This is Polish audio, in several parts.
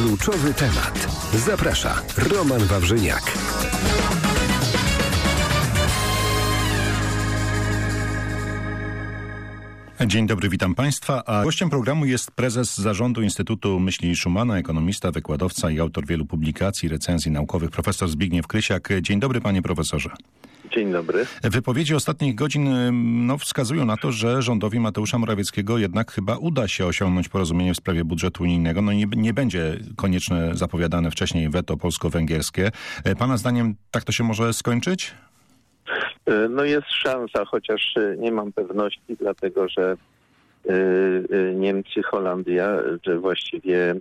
Kluczowy temat. Zaprasza Roman Wawrzyniak. Dzień dobry, witam Państwa. A gościem programu jest prezes Zarządu Instytutu Myśli Szumana, ekonomista, wykładowca i autor wielu publikacji, recenzji naukowych, profesor Zbigniew Krysiak. Dzień dobry, panie profesorze. Dzień dobry. Wypowiedzi ostatnich godzin wskazują na to, że rządowi Mateusza Morawieckiego jednak chyba uda się osiągnąć porozumienie w sprawie budżetu unijnego. Nie będzie konieczne zapowiadane wcześniej weto polsko-węgierskie. Pana zdaniem tak to się może skończyć? No jest szansa, chociaż nie mam pewności, dlatego że Niemcy, Holandia, że właściwie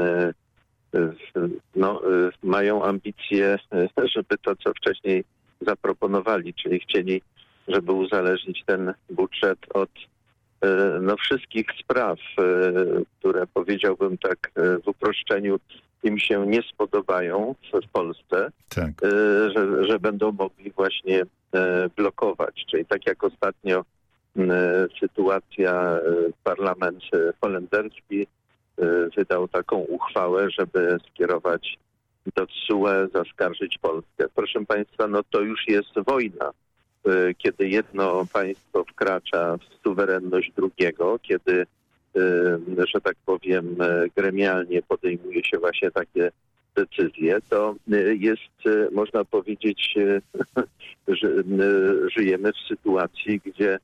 mają ambicje, żeby to, co wcześniej zaproponowali, czyli chcieli, żeby uzależnić ten budżet od wszystkich spraw, które, powiedziałbym tak w uproszczeniu, im się nie spodobają w Polsce, tak. że będą mogli właśnie blokować. Czyli tak jak ostatnio sytuacja, parlament holenderski wydał taką uchwałę, żeby skierować do TSUE, zaskarżyć Polskę. Proszę Państwa, to już jest wojna, kiedy jedno państwo wkracza w suwerenność drugiego, kiedy, że tak powiem, gremialnie podejmuje się właśnie takie decyzje, to jest, można powiedzieć, że żyjemy w sytuacji, gdzie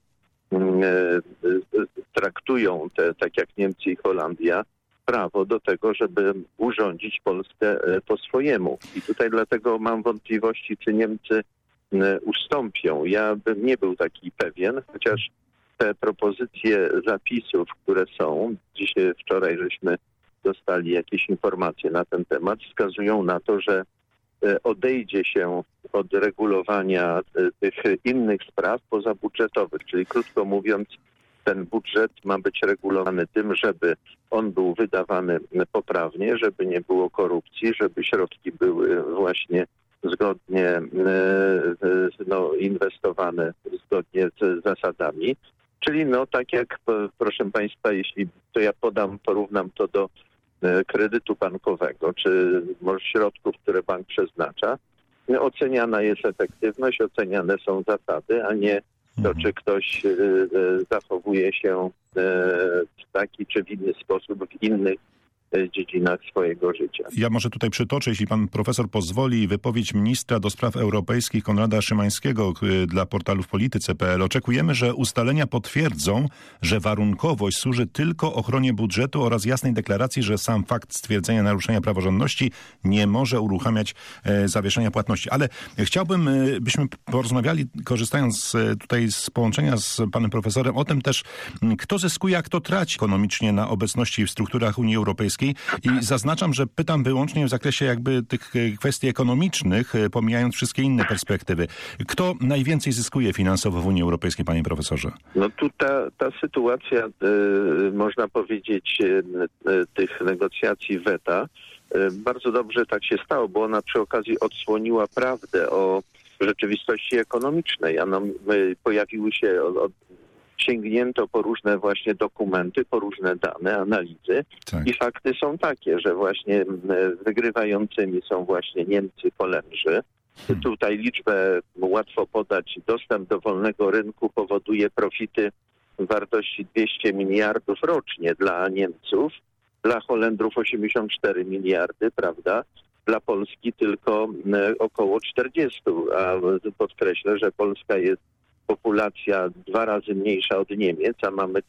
traktują tak jak Niemcy i Holandia, prawo do tego, żeby urządzić Polskę po swojemu. I tutaj dlatego mam wątpliwości, czy Niemcy ustąpią. Ja bym nie był taki pewien, chociaż te propozycje zapisów, które są, wczoraj żeśmy dostali jakieś informacje na ten temat, wskazują na to, że odejdzie się od regulowania tych innych spraw pozabudżetowych, czyli krótko mówiąc, ten budżet ma być regulowany tym, żeby on był wydawany poprawnie, żeby nie było korupcji, żeby środki były właśnie zgodnie inwestowane zgodnie z zasadami. Czyli tak jak, proszę Państwa, jeśli to ja porównam to do kredytu bankowego, czy może środków, które bank przeznacza, oceniana jest efektywność, oceniane są zasady, a nie to, czy ktoś zachowuje się w taki czy w inny sposób w innych dziedzinach swojego życia. Ja może tutaj przytoczę, jeśli pan profesor pozwoli, wypowiedź ministra do spraw europejskich Konrada Szymańskiego dla portalu w polityce.pl. Oczekujemy, że ustalenia potwierdzą, że warunkowość służy tylko ochronie budżetu oraz jasnej deklaracji, że sam fakt stwierdzenia naruszenia praworządności nie może uruchamiać zawieszenia płatności. Ale chciałbym, byśmy porozmawiali, korzystając tutaj z połączenia z panem profesorem, o tym też, kto zyskuje, a kto traci ekonomicznie na obecności w strukturach Unii Europejskiej. I zaznaczam, że pytam wyłącznie w zakresie jakby tych kwestii ekonomicznych, pomijając wszystkie inne perspektywy. Kto najwięcej zyskuje finansowo w Unii Europejskiej, panie profesorze? Tu ta sytuacja, można powiedzieć, tych negocjacji weta, bardzo dobrze tak się stało, bo ona przy okazji odsłoniła prawdę o rzeczywistości ekonomicznej. Pojawiły się sięgnięto po różne właśnie dokumenty, po różne dane, analizy i fakty są takie, że właśnie wygrywającymi są właśnie Niemcy, Holendrzy. Tutaj liczbę łatwo podać. Dostęp do wolnego rynku powoduje profity w wartości 200 miliardów rocznie dla Niemców, dla Holendrów 84 miliardy, prawda? Dla Polski tylko około 40, a podkreślę, że Polska jest populacja 2 razy mniejsza od Niemiec, a mamy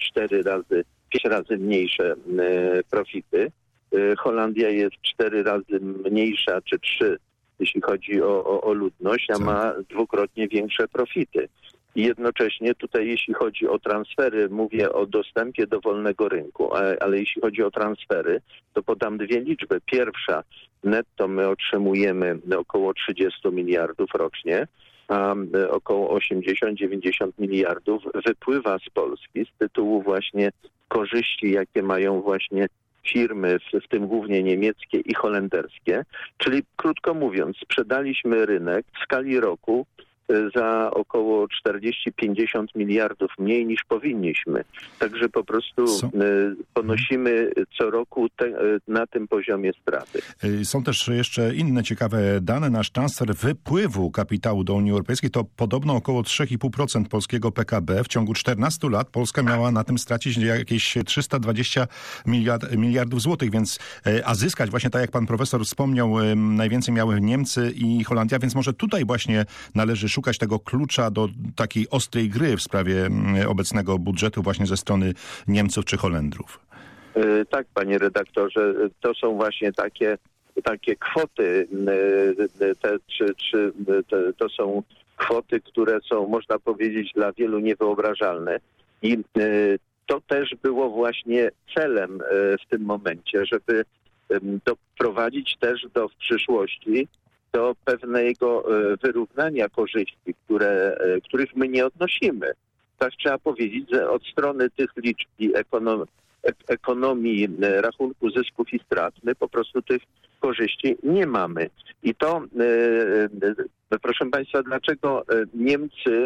5 razy mniejsze profity. Holandia jest 4 razy mniejsza, czy 3, jeśli chodzi o ludność, a ma 2-krotnie większe profity. I jednocześnie tutaj, jeśli chodzi o transfery, mówię o dostępie do wolnego rynku, ale jeśli chodzi o transfery, to podam 2 liczby. Pierwsza, netto my otrzymujemy około 30 miliardów rocznie, a około 80-90 miliardów wypływa z Polski z tytułu właśnie korzyści, jakie mają właśnie firmy, w tym głównie niemieckie i holenderskie. Czyli krótko mówiąc, sprzedaliśmy rynek w skali roku za około 40-50 miliardów mniej niż powinniśmy. Także po prostu ponosimy co roku na tym poziomie straty. Są też jeszcze inne ciekawe dane. Nasz transfer wypływu kapitału do Unii Europejskiej to podobno około 3,5% polskiego PKB. W ciągu 14 lat Polska miała na tym stracić jakieś 320 miliardów złotych, więc a zyskać właśnie tak jak pan profesor wspomniał, najwięcej miały Niemcy i Holandia, więc może tutaj właśnie należy szukać tego klucza do takiej ostrej gry w sprawie obecnego budżetu właśnie ze strony Niemców czy Holendrów. Tak, panie redaktorze, to są właśnie takie kwoty, to są kwoty, które są, można powiedzieć, dla wielu niewyobrażalne i to też było właśnie celem w tym momencie, żeby doprowadzić też w przyszłości do pewnego wyrównania korzyści, których my nie odnosimy. Tak trzeba powiedzieć, że od strony tych liczb i ekonomii rachunku zysków i strat my po prostu tych korzyści nie mamy. I to, proszę państwa, dlaczego Niemcy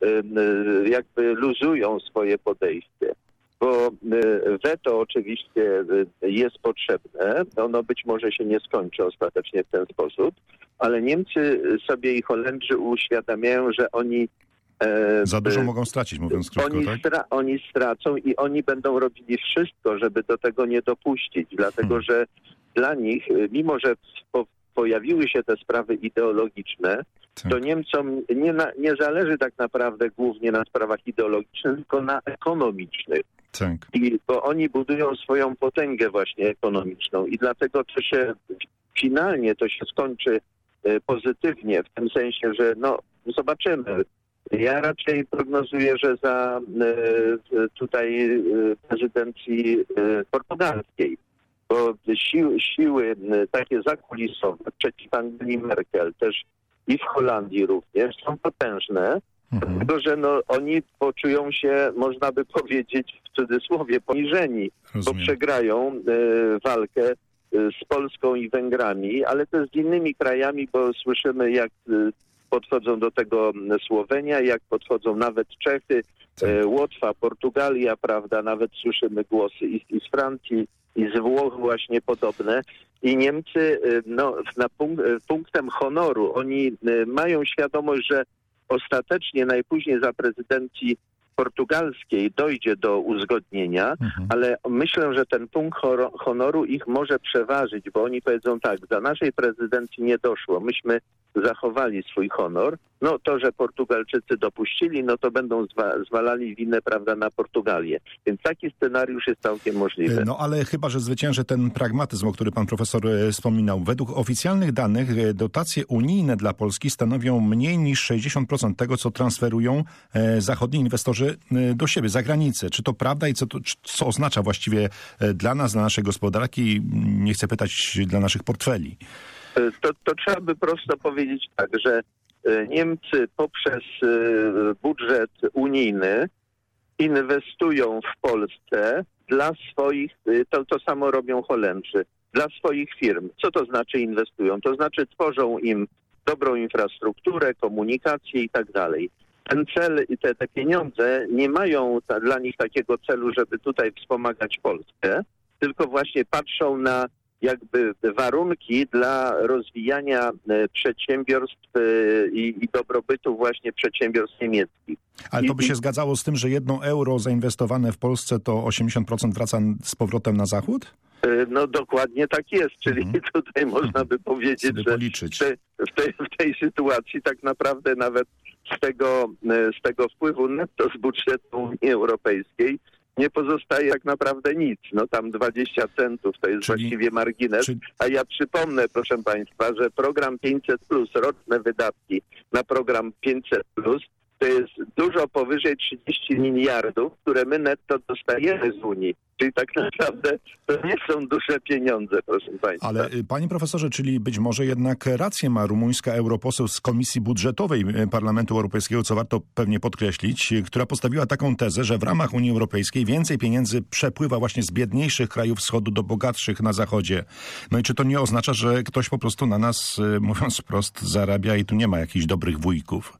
jakby luzują swoje podejście? Bo weto oczywiście jest potrzebne, ono być może się nie skończy ostatecznie w ten sposób, ale Niemcy sobie i Holendrzy uświadamiają, że oni za dużo mogą stracić, mówiąc krótko, tak? Oni stracą i oni będą robili wszystko, żeby do tego nie dopuścić, dlatego że dla nich, mimo że pojawiły się te sprawy ideologiczne, to Niemcom nie zależy tak naprawdę głównie na sprawach ideologicznych, tylko na ekonomicznych. Tak. Bo oni budują swoją potęgę właśnie ekonomiczną i dlatego finalnie to się skończy pozytywnie, w tym sensie, że zobaczymy. Ja raczej prognozuję, że za tutaj prezydencji portugalskiej, bo siły takie zakulisowe przeciw Angeli Merkel też i w Holandii również są potężne, dlatego że oni poczują się, można by powiedzieć w cudzysłowie, poniżeni, bo przegrają walkę z Polską i Węgrami, ale też z innymi krajami, bo słyszymy jak podchodzą do tego Słowenia, jak podchodzą nawet Czechy, Łotwa, Portugalia, prawda, nawet słyszymy głosy i z Francji, i z Włoch właśnie podobne. I Niemcy, punktem honoru, oni mają świadomość, że ostatecznie, najpóźniej za prezydencji portugalskiej dojdzie do uzgodnienia, ale myślę, że ten punkt honoru ich może przeważyć, bo oni powiedzą tak, za naszej prezydencji nie doszło, myśmy zachowali swój honor, to, że Portugalczycy dopuścili, to będą zwalali winę, prawda, na Portugalię. Więc taki scenariusz jest całkiem możliwy. Ale chyba, że zwycięży ten pragmatyzm, o który pan profesor wspominał. Według oficjalnych danych dotacje unijne dla Polski stanowią mniej niż 60% tego, co transferują zachodni inwestorzy do siebie, za granicę. Czy to prawda i co oznacza właściwie dla nas, dla naszej gospodarki, nie chcę pytać, dla naszych portfeli? To trzeba by prosto powiedzieć tak, że Niemcy poprzez budżet unijny inwestują w Polsce dla swoich, to samo robią Holendrzy, dla swoich firm. Co to znaczy inwestują? To znaczy tworzą im dobrą infrastrukturę, komunikację i tak dalej. Ten cel i te pieniądze nie mają dla nich takiego celu, żeby tutaj wspomagać Polskę, tylko właśnie patrzą na jakby warunki dla rozwijania przedsiębiorstw i dobrobytu właśnie przedsiębiorstw niemieckich. Ale to by się zgadzało z tym, że 1 euro zainwestowane w Polsce to 80% wraca z powrotem na zachód? Dokładnie tak jest, czyli tutaj można by powiedzieć, że w tej sytuacji tak naprawdę nawet z tego wpływu netto z budżetu Unii Europejskiej nie pozostaje tak naprawdę nic. Tam 20 centów to jest właściwie margines. A ja przypomnę, proszę państwa, że program 500+, roczne wydatki na program 500+, to jest dużo powyżej 30 miliardów, które my netto dostajemy z Unii. Czyli tak naprawdę to nie są duże pieniądze, proszę państwa. Ale panie profesorze, czyli być może jednak rację ma rumuńska europoseł z Komisji Budżetowej Parlamentu Europejskiego, co warto pewnie podkreślić, która postawiła taką tezę, że w ramach Unii Europejskiej więcej pieniędzy przepływa właśnie z biedniejszych krajów wschodu do bogatszych na zachodzie. No i czy to nie oznacza, że ktoś po prostu na nas, mówiąc wprost, zarabia i tu nie ma jakichś dobrych wujków?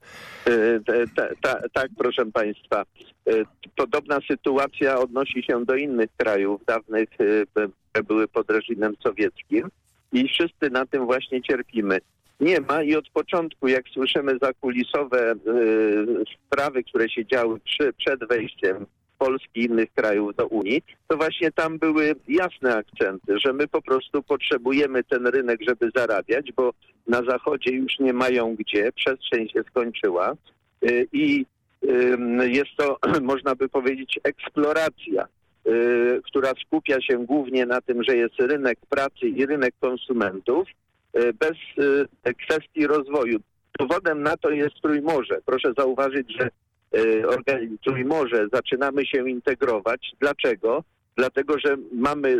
Tak, proszę państwa. Podobna sytuacja odnosi się do innych krajów dawnych, które były pod reżimem sowieckim i wszyscy na tym właśnie cierpimy. Nie ma i od początku, jak słyszymy zakulisowe sprawy, które się działy przed wejściem Polski i innych krajów do Unii, to właśnie tam były jasne akcenty, że my po prostu potrzebujemy ten rynek, żeby zarabiać, bo na Zachodzie już nie mają gdzie, przestrzeń się skończyła i jest to, można by powiedzieć, eksploracja, która skupia się głównie na tym, że jest rynek pracy i rynek konsumentów, bez kwestii rozwoju. Dowodem na to jest Trójmorze. Proszę zauważyć, że Trójmorze zaczynamy się integrować. Dlaczego? Dlatego, że mamy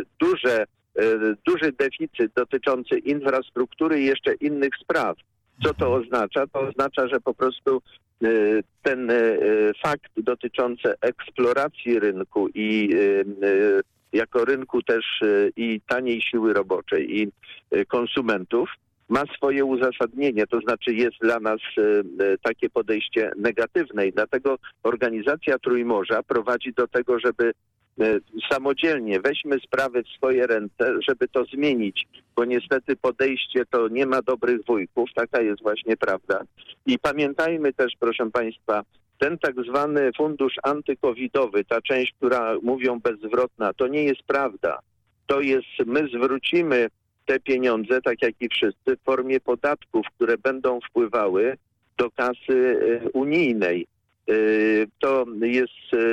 duży deficyt dotyczący infrastruktury i jeszcze innych spraw. Co to oznacza? To oznacza, że po prostu ten fakt dotyczący eksploracji rynku i jako rynku też i taniej siły roboczej i konsumentów ma swoje uzasadnienie, to znaczy jest dla nas takie podejście negatywne i dlatego organizacja Trójmorza prowadzi do tego, żeby samodzielnie weźmy sprawy w swoje ręce, żeby to zmienić, bo niestety podejście to nie ma dobrych wujków, taka jest właśnie prawda. I pamiętajmy też, proszę państwa, ten tak zwany fundusz antykowidowy, ta część, która mówią bezzwrotna, to nie jest prawda. To jest, my zwrócimy te pieniądze, tak jak i wszyscy, w formie podatków, które będą wpływały do kasy unijnej. To jest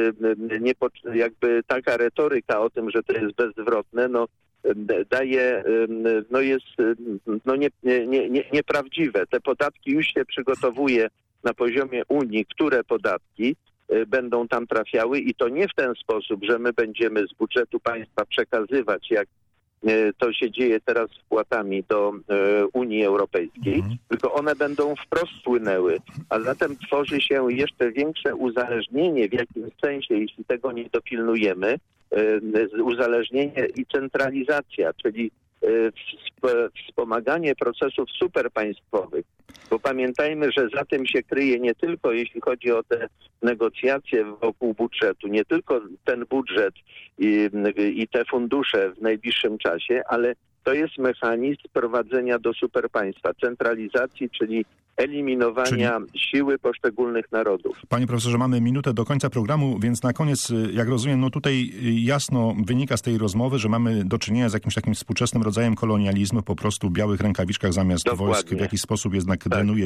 jakby taka retoryka o tym, że to jest bezzwrotne, jest nieprawdziwe. Te podatki już się przygotowuje na poziomie Unii, które podatki będą tam trafiały i to nie w ten sposób, że my będziemy z budżetu państwa przekazywać, jak to się dzieje teraz z wpłatami do Unii Europejskiej, tylko one będą wprost płynęły, a zatem tworzy się jeszcze większe uzależnienie w jakimś sensie, jeśli tego nie dopilnujemy, uzależnienie i centralizacja, czyli wspomaganie procesów superpaństwowych. Bo pamiętajmy, że za tym się kryje nie tylko, jeśli chodzi o te negocjacje wokół budżetu, nie tylko ten budżet i te fundusze w najbliższym czasie, ale to jest mechanizm prowadzenia do superpaństwa, centralizacji, czyli eliminowania siły poszczególnych narodów. Panie profesorze, mamy minutę do końca programu, więc na koniec, jak rozumiem, tutaj jasno wynika z tej rozmowy, że mamy do czynienia z jakimś takim współczesnym rodzajem kolonializmu, po prostu w białych rękawiczkach zamiast wojsk, w jakiś sposób jednak drenuje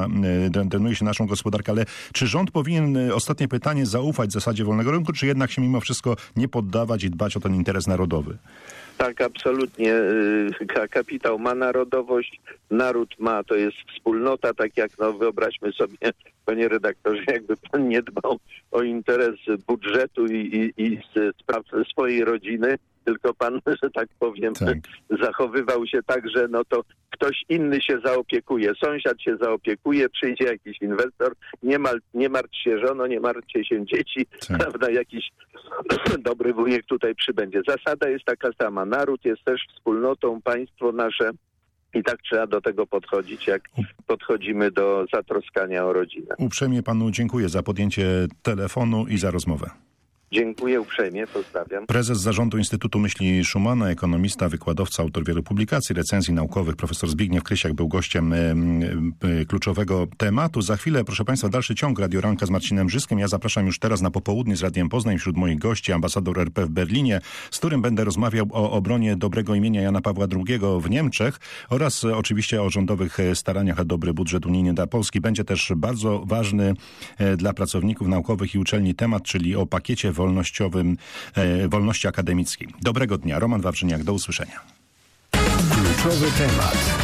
się naszą gospodarkę. Ale czy rząd powinien, ostatnie pytanie, zaufać zasadzie wolnego rynku, czy jednak się mimo wszystko nie poddawać i dbać o ten interes narodowy? Tak, absolutnie. Kapitał ma narodowość, naród ma, to jest wspólnota, tak jak wyobraźmy sobie, panie redaktorze, jakby pan nie dbał o interes budżetu i spraw swojej rodziny, tylko pan, że tak powiem, zachowywał się tak, że to ktoś inny się zaopiekuje, sąsiad się zaopiekuje, przyjdzie jakiś inwestor, nie martw się żono, nie martwcie się dzieci, prawda, jakiś dobry wujek tutaj przybędzie. Zasada jest taka sama, naród jest też wspólnotą, państwo nasze i tak trzeba do tego podchodzić, jak podchodzimy do zatroskania o rodzinę. Uprzejmie panu dziękuję za podjęcie telefonu i za rozmowę. Dziękuję uprzejmie, pozdrawiam. Prezes Zarządu Instytutu Myśli Schumana, ekonomista, wykładowca, autor wielu publikacji, recenzji naukowych, profesor Zbigniew Krysiak był gościem kluczowego tematu. Za chwilę, proszę państwa, dalszy ciąg Radio Ranka z Marcinem Brzyskiem. Ja zapraszam już teraz na popołudnie z Radiem Poznań. Wśród moich gości ambasador RP w Berlinie, z którym będę rozmawiał o obronie dobrego imienia Jana Pawła II w Niemczech oraz oczywiście o rządowych staraniach o dobry budżet unijny dla Polski. Będzie też bardzo ważny dla pracowników naukowych i uczelni temat, czyli o pakiecie wolności akademickiej. Dobrego dnia. Roman Wawrzyniak. Do usłyszenia. Kluczowy temat.